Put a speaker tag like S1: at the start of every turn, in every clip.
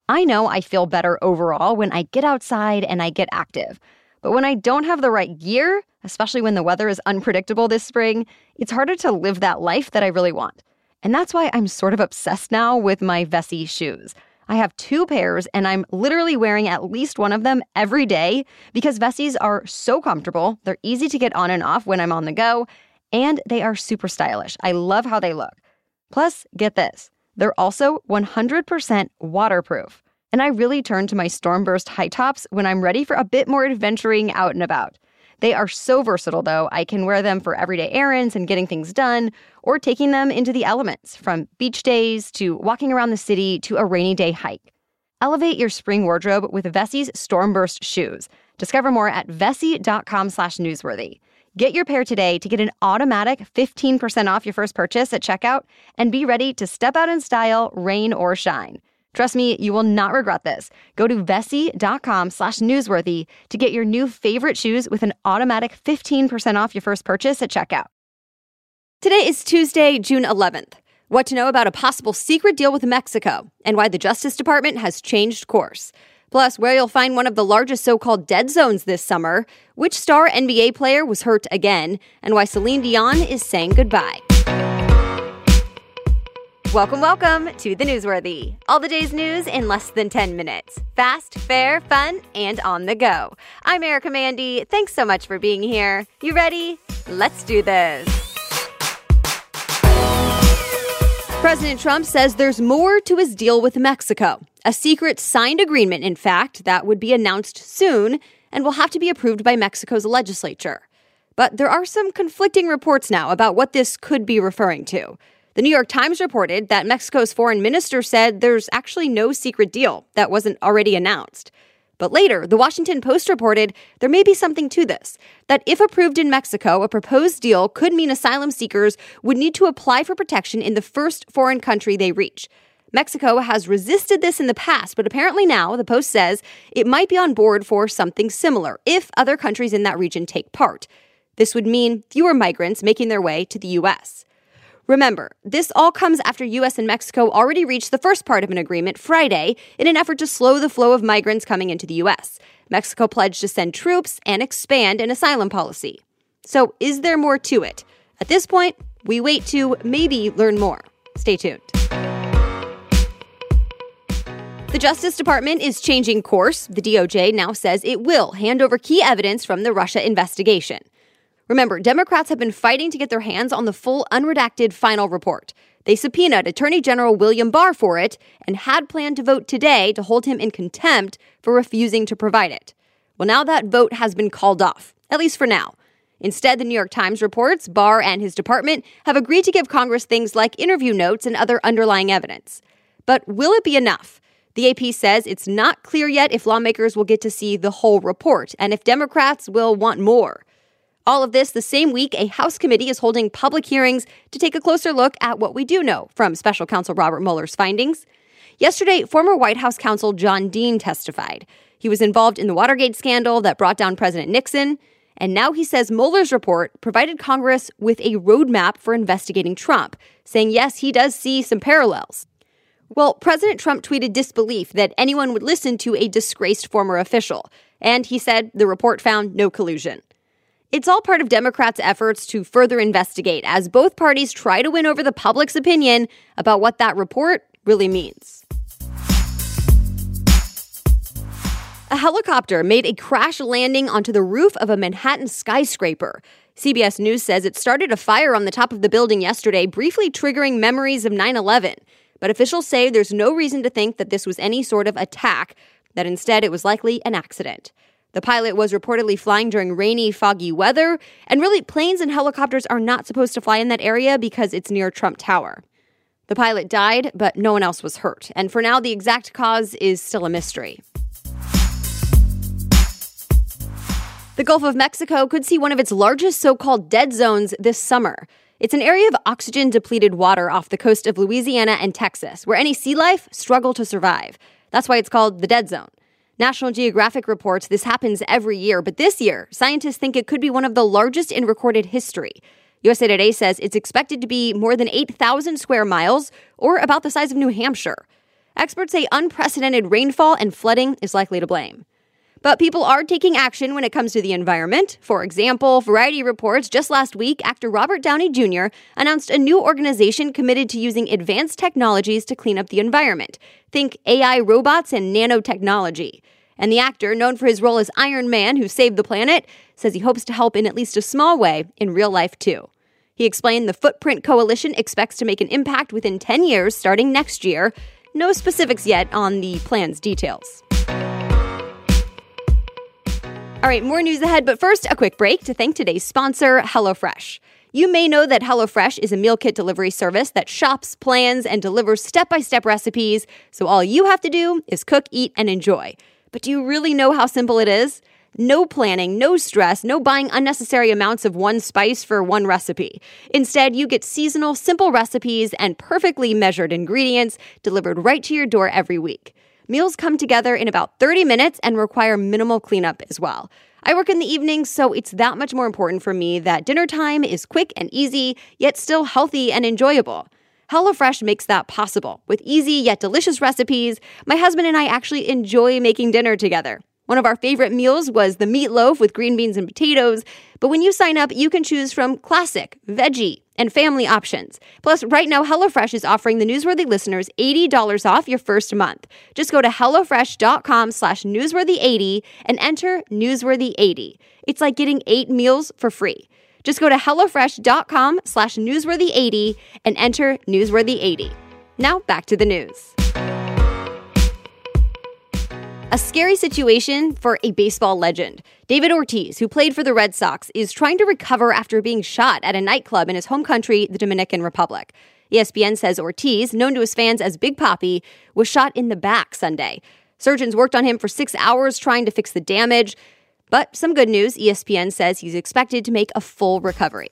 S1: I know I feel better overall when I get outside and I get active. But when I don't have the right gear, especially when the weather is unpredictable this spring, it's harder to live that life that I really want. And that's why I'm sort of obsessed now with my Vessi shoes. I have 2 pairs, and I'm literally wearing at least one of them every day because Vessis are so comfortable, they're easy to get on and off when I'm on the go, and they are super stylish. I love how they look. Plus, get this, they're also 100% waterproof. And I really turn to my Stormburst high tops when I'm ready for a bit more adventuring out and about. They are so versatile, though. I can wear them for everyday errands and getting things done, or taking them into the elements, from beach days to walking around the city to a rainy day hike. Elevate your spring wardrobe with Vessi's Stormburst shoes. Discover more at vessi.com/newsworthy. Get your pair today to get an automatic 15% off your first purchase at checkout and be ready to step out in style, rain or shine. Trust me, you will not regret this. Go to vessi.com/newsworthy to get your new favorite shoes with an automatic 15% off your first purchase at checkout. Today is Tuesday, June 11th. What to know about a possible secret deal with Mexico and why the Justice Department has changed course. Plus, where you'll find one of the largest so-called dead zones this summer, which star NBA player was hurt again, and why Celine Dion is saying goodbye. Welcome to The Newsworthy. All the day's news in less than 10 minutes. Fast, fair, fun, and on the go. I'm Erica Mandy. Thanks so much for being here. You ready? Let's do this. President Trump says there's more to his deal with Mexico. A secret signed agreement, in fact, that would be announced soon and will have to be approved by Mexico's legislature. But there are some conflicting reports now about what this could be referring to. The New York Times reported that Mexico's foreign minister said there's actually no secret deal that wasn't already announced. But later, the Washington Post reported there may be something to this, that if approved in Mexico, a proposed deal could mean asylum seekers would need to apply for protection in the first foreign country they reach. Mexico has resisted this in the past, but apparently now, the Post says, it might be on board for something similar if other countries in that region take part. This would mean fewer migrants making their way to the U.S. Remember, this all comes after U.S. and Mexico already reached the first part of an agreement Friday in an effort to slow the flow of migrants coming into the U.S. Mexico pledged to send troops and expand an asylum policy. So is there more to it? At this point, we wait to maybe learn more. Stay tuned. The Justice Department is changing course. The DOJ now says it will hand over key evidence from the Russia investigation. Remember, Democrats have been fighting to get their hands on the full unredacted final report. They subpoenaed Attorney General William Barr for it and had planned to vote today to hold him in contempt for refusing to provide it. Well, now that vote has been called off, at least for now. Instead, the New York Times reports Barr and his department have agreed to give Congress things like interview notes and other underlying evidence. But will it be enough? The AP says it's not clear yet if lawmakers will get to see the whole report and if Democrats will want more. All of this the same week a House committee is holding public hearings to take a closer look at what we do know from Special Counsel Robert Mueller's findings. Yesterday, former White House counsel John Dean testified. He was involved in the Watergate scandal that brought down President Nixon, and now he says Mueller's report provided Congress with a roadmap for investigating Trump, saying yes, he does see some parallels. Well, President Trump tweeted disbelief that anyone would listen to a disgraced former official, and he said the report found no collusion. It's all part of Democrats' efforts to further investigate as both parties try to win over the public's opinion about what that report really means. A helicopter made a crash landing onto the roof of a Manhattan skyscraper. CBS News says it started a fire on the top of the building yesterday, briefly triggering memories of 9/11. But officials say there's no reason to think that this was any sort of attack, that instead it was likely an accident. The pilot was reportedly flying during rainy, foggy weather, and really planes and helicopters are not supposed to fly in that area because it's near Trump Tower. The pilot died, but no one else was hurt, and for now the exact cause is still a mystery. The Gulf of Mexico could see one of its largest so-called dead zones this summer. It's an area of oxygen-depleted water off the coast of Louisiana and Texas, where any sea life struggle to survive. That's why it's called the dead zone. National Geographic reports this happens every year, but this year, scientists think it could be one of the largest in recorded history. USA Today says it's expected to be more than 8,000 square miles, or about the size of New Hampshire. Experts say unprecedented rainfall and flooding is likely to blame. But people are taking action when it comes to the environment. For example, Variety reports just last week, actor Robert Downey Jr. announced a new organization committed to using advanced technologies to clean up the environment. Think AI robots and nanotechnology. And the actor, known for his role as Iron Man, who saved the planet, says he hopes to help in at least a small way in real life, too. He explained the Footprint Coalition expects to make an impact within 10 years, starting next year. No specifics yet on the plan's details. All right, more news ahead, but first, a quick break to thank today's sponsor, HelloFresh. You may know that HelloFresh is a meal kit delivery service that shops, plans, and delivers step-by-step recipes, so all you have to do is cook, eat, and enjoy. But do you really know how simple it is? No planning, no stress, no buying unnecessary amounts of one spice for one recipe. Instead, you get seasonal, simple recipes and perfectly measured ingredients delivered right to your door every week. Meals come together in about 30 minutes and require minimal cleanup as well. I work in the evenings, so it's that much more important for me that dinner time is quick and easy, yet still healthy and enjoyable. HelloFresh makes that possible. With easy yet delicious recipes, my husband and I actually enjoy making dinner together. One of our favorite meals was the meatloaf with green beans and potatoes, but when you sign up, you can choose from classic, veggie, and family options. Plus, right now, HelloFresh is offering the Newsworthy listeners $80 off your first month. Just go to HelloFresh.com/Newsworthy80 and enter Newsworthy80. It's like getting 8 meals for free. Just go to HelloFresh.com/Newsworthy80 and enter Newsworthy80. Now, back to the news. A scary situation for a baseball legend. David Ortiz, who played for the Red Sox, is trying to recover after being shot at a nightclub in his home country, the Dominican Republic. ESPN says Ortiz, known to his fans as Big Papi, was shot in the back Sunday. Surgeons worked on him for 6 hours trying to fix the damage. But some good news, ESPN says he's expected to make a full recovery.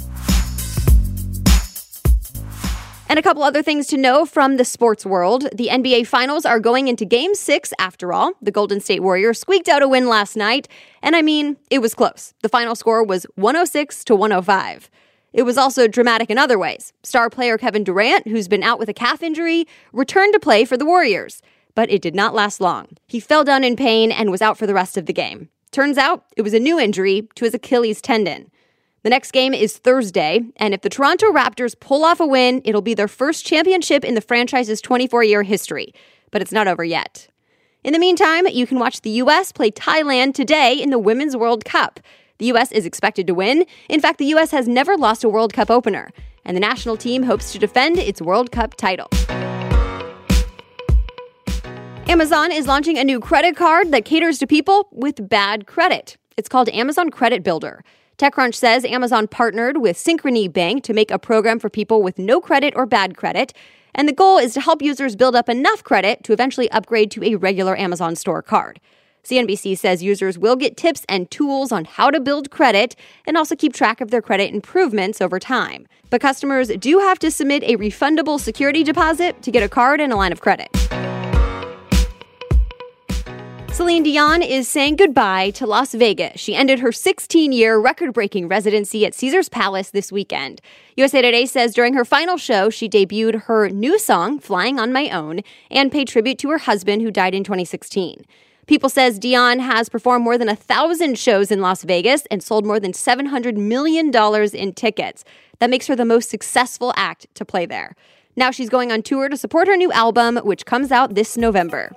S1: And a couple other things to know from the sports world. The NBA Finals are going into Game 6 after all. The Golden State Warriors squeaked out a win last night. And I mean, it was close. The final score was 106-105. It was also dramatic in other ways. Star player Kevin Durant, who's been out with a calf injury, returned to play for the Warriors. But it did not last long. He fell down in pain and was out for the rest of the game. Turns out it was a new injury to his Achilles tendon. The next game is Thursday, and if the Toronto Raptors pull off a win, it'll be their first championship in the franchise's 24-year history. But it's not over yet. In the meantime, you can watch the U.S. play Thailand today in the Women's World Cup. The U.S. is expected to win. In fact, the U.S. has never lost a World Cup opener, and the national team hopes to defend its World Cup title. Amazon is launching a new credit card that caters to people with bad credit. It's called Amazon Credit Builder. TechCrunch says Amazon partnered with Synchrony Bank to make a program for people with no credit or bad credit, and the goal is to help users build up enough credit to eventually upgrade to a regular Amazon store card. CNBC says users will get tips and tools on how to build credit and also keep track of their credit improvements over time. But customers do have to submit a refundable security deposit to get a card and a line of credit. Celine Dion is saying goodbye to Las Vegas. She ended her 16-year record-breaking residency at Caesars Palace this weekend. USA Today says during her final show, she debuted her new song, Flying on My Own, and paid tribute to her husband who died in 2016. People says Dion has performed more than 1,000 shows in Las Vegas and sold more than $700 million in tickets. That makes her the most successful act to play there. Now she's going on tour to support her new album, which comes out this November.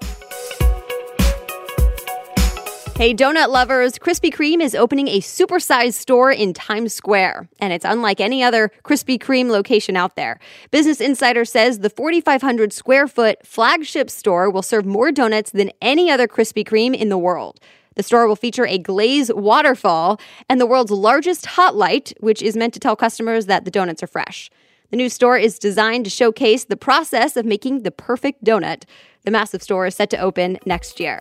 S1: Hey, donut lovers, Krispy Kreme is opening a supersized store in Times Square, and it's unlike any other Krispy Kreme location out there. Business Insider says the 4,500 square foot flagship store will serve more donuts than any other Krispy Kreme in the world. The store will feature a glazed waterfall and the world's largest hot light, which is meant to tell customers that the donuts are fresh. The new store is designed to showcase the process of making the perfect donut. The massive store is set to open next year.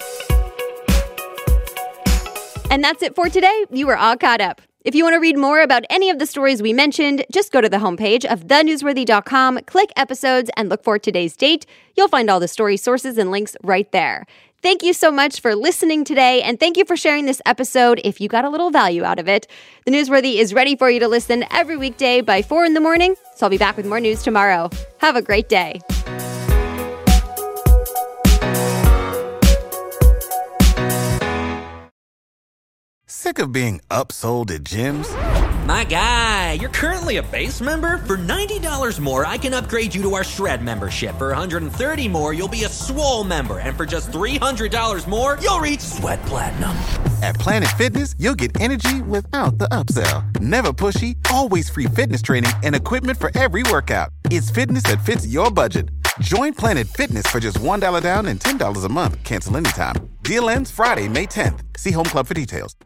S1: And that's it for today. You are all caught up. If you want to read more about any of the stories we mentioned, just go to the homepage of thenewsworthy.com, click episodes, and look for today's date. You'll find all the story sources and links right there. Thank you so much for listening today, and thank you for sharing this episode if you got a little value out of it. The Newsworthy is ready for you to listen every weekday by 4 in the morning, so I'll be back with more news tomorrow. Have a great day.
S2: Sick of being upsold at gyms?
S3: My guy, you're currently a base member? For $90 more, I can upgrade you to our Shred membership. For $130 more, you'll be a Swole member. And for just $300 more, you'll reach Sweat Platinum.
S2: At Planet Fitness, you'll get energy without the upsell. Never pushy, always free fitness training and equipment for every workout. It's fitness that fits your budget. Join Planet Fitness for just $1 down and $10 a month. Cancel anytime. Deal ends Friday, May 10th. See Home Club for details.